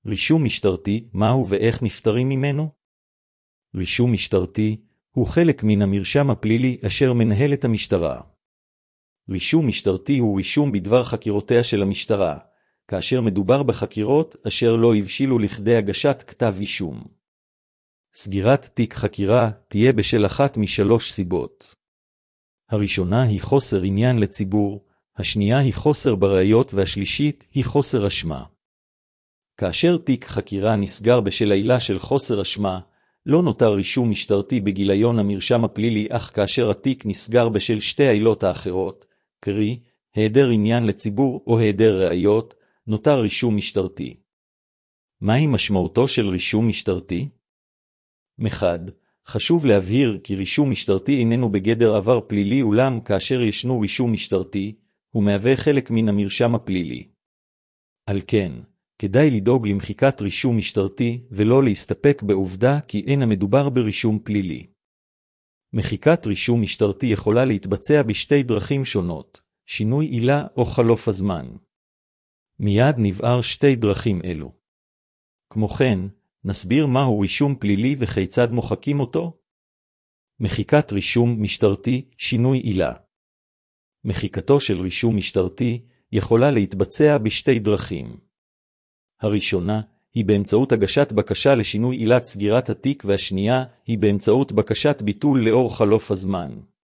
רישום משטרתי, מהו ואיך נפטרים ממנו? רישום משטרתי הוא חלק מן המרשם הפלילי אשר מנהלת המשטרה. רישום משטרתי הוא רישום בדבר חקירותיה של המשטרה, כאשר מדובר בחקירות אשר לא הבשילו לכדי הגשת כתב אישום. סגירת תיק חקירה תהיה בשל אחת משלוש סיבות. הראשונה היא חוסר עניין לציבור, השנייה היא חוסר בראיות והשלישית היא חוסר אשמה. כאשר תיק חקירה נסגר בשל העילה של חוסר אשמה, לא נותר רישום משטרתי בגיליון המרשם הפלילי, אך כאשר התיק נסגר בשל שתי העילות האחרות, קרי, היעדר עניין לציבור או היעדר ראיות, נותר רישום משטרתי. מהי משמעותו של רישום משטרתי? מחד, חשוב להבהיר כי רישום משטרתי איננו בגדר עבר פלילי, אולם כאשר ישנו רישום משטרתי, הוא מהווה חלק מן המרשם הפלילי. על כן, כדאי לדאוג למחיקת רישום משטרתי ולא להסתפק בעובדה כי אין המדובר ברישום פלילי. מחיקת רישום משטרתי יכולה להתבצע בשתי דרכים שונות, שינוי עילה או חלוף הזמן. מיד נבהר שתי דרכים אלו. כמו כן, נסביר מהו רישום פלילי וכיצד מוחקים אותו. מחיקת רישום משטרתי, שינוי עילה. מחיקתו של רישום משטרתי יכולה להתבצע בשתי דרכים. הראשונה היא באמצעות הגשת בקשה לשינוי עילת סגירת התיק, והשנייה היא באמצעות בקשת ביטול לאור חלוף הזמן.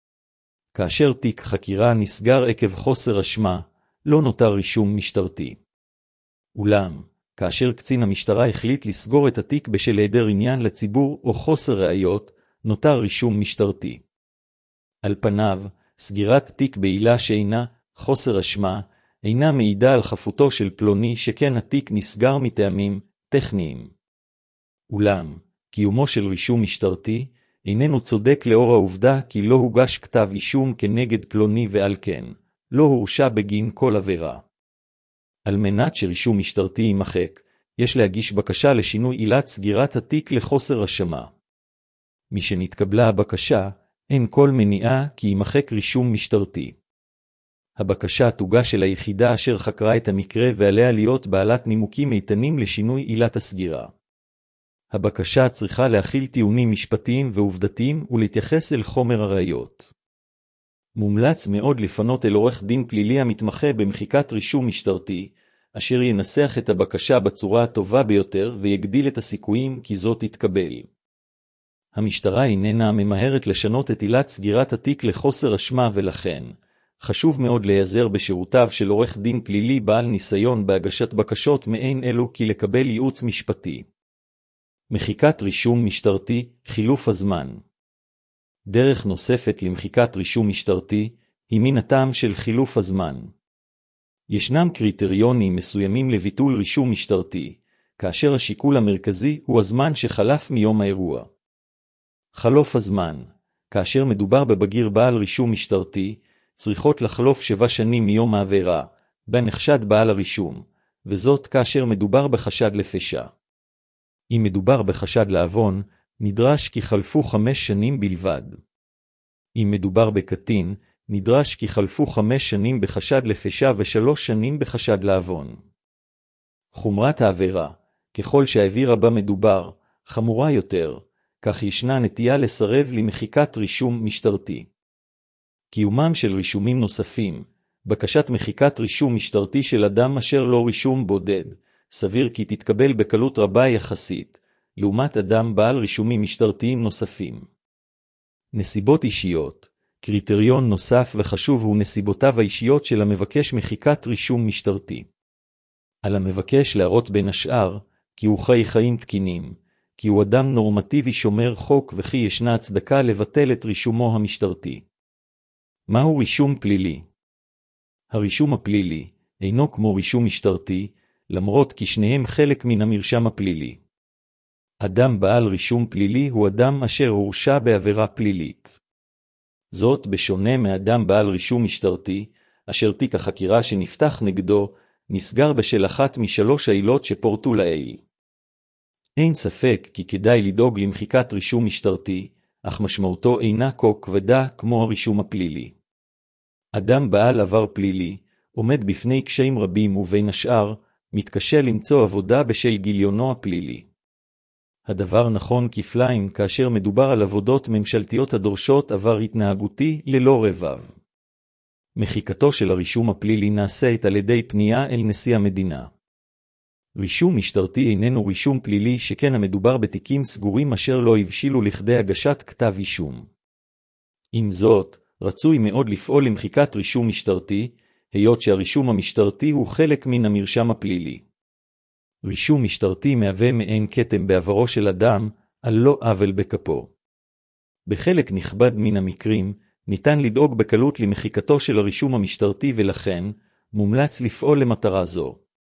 כאשר תיק חקירה נסגר עקב חוסר אשמה, לא נותר רישום משטרתי. אולם, כאשר קצין המשטרה החליט לסגור את התיק בשל היעדר עניין לציבור או חוסר ראיות, נותר רישום משטרתי. על פניו, סגירת תיק בעילה שאינה חוסר אשמה, אינה מעידה על חפותו של פלוני, שכן התיק נסגר מטעמים טכניים. אולם, קיומו של רישום משטרתי איננו צודק לאור העובדה כי לא הוגש כתב אישום כנגד פלוני, ועל כן לא הורשע בגין כל עבירה. על מנת שרישום משטרתי יימחק, יש להגיש בקשה לשינוי עילת סגירת התיק לחוסר אשמה. משנתקבלה הבקשה, אין כל מניעה כי יימחק רישום משטרתי. הבקשה תוגש אל היחידה אשר חקרה את המקרה, ועליה להיות בעלת נימוקים איתנים לשינוי עילת הסגירה. הבקשה צריכה להכיל טיעונים משפטיים ועובדתיים ולהתייחס אל חומר הראיות. מומלץ מאוד לפנות אל עורך דין פלילי המתמחה במחיקת רישום משטרתי, אשר ינסח את הבקשה בצורה הטובה ביותר ויגדיל את הסיכויים כי זאת תתקבל. המשטרה איננה ממהרת לשנות את עילת סגירת התיק לחוסר אשמה, ולכן חשוב מאוד להיעזר בשירותיו של עורך דין פלילי בעל ניסיון בהגשת בקשות מעין אלו כי לקבל ייעוץ משפטי. מחיקת רישום משטרתי, חילוף הזמן. דרך נוספת למחיקת רישום משטרתי היא מן הטעם של חילוף הזמן. ישנם קריטריונים מסוימים לביטול רישום משטרתי, כאשר השיקול המרכזי הוא הזמן שחלף מיום האירוע. חלוף הזמן, כאשר מדובר בבגיר בעל רישום משטרתי, צריכות לחלוף 7 שנים מיום העבירה, בה נחשד בעל הרישום, וזאת כאשר מדובר בחשד לפשע. אם מדובר בחשד לעוון, נדרש כי חלפו 5 שנים בלבד. אם מדובר בקטין, נדרש כי חלפו 5 שנים בחשד לפשע ו3 שנים בחשד לעוון. חומרת העבירה, ככל שהעבירה בה מדובר, חמורה יותר, כך ישנה נטייה לסרב למחיקת רישום משטרתי. קיומם של רישומים נוספים, בקשת מחיקת רישום משטרתי של אדם אשר לא רישום בודד, סביר כי תתקבל בקלות רבה יחסית, לעומת אדם בעל רישומים משטרתיים נוספים. נסיבות אישיות, קריטריון נוסף וחשוב הוא נסיבותיו האישיות של המבקש מחיקת רישום משטרתי. על המבקש להראות בין השאר, כי הוא חי חיים תקינים, כי הוא אדם נורמטיבי שומר חוק וכי ישנה הצדקה לבטל את רישומו המשטרתי. מהו רישום פלילי? הרישום הפלילי אינו כמו רישום משטרתי, למרות כי שניהם חלק מן המרשם הפלילי. אדם בעל רישום פלילי הוא אדם אשר הורשע בעבירה פלילית. זאת בשונה מאדם בעל רישום משטרתי, אשר תיק החקירה שנפתח נגדו נסגר בשל אחת משלוש העילות שפורטו לעיל. אין ספק כי כדאי לדאוג למחיקת רישום משטרתי, אך משמעותו אינה כה כבדה כמו הרישום הפלילי. אדם בעל עבר פלילי עומד בפני קשיים רבים, ובין השאר מתקשה למצוא עבודה בשל גיליונו הפלילי. הדבר נכון כפליים כאשר מדובר על עבודות ממשלתיות הדורשות עבר התנהגותי ללא רבב. מחיקתו של הרישום הפלילי נעשית על ידי פנייה אל נשיא המדינה. רישום משטרתי איננו רישום פלילי, שכן המדובר בתיקים סגורים אשר לא הבשילו לכדי הגשת כתב אישום. עם זאת, רצוי מאוד לפעול למחיקת רישום משטרתי, היות שהרישום המשטרתי הוא חלק מן המרשם הפלילי. רישום משטרתי מהווה מעין כתם בעברו של אדם, על לא עוול בכפו. בחלק נכבד מן המקרים, ניתן לדאוג בקלות למחיקתו של הרישום המשטרתי, ולכן מומלץ לפעול למטרה זו.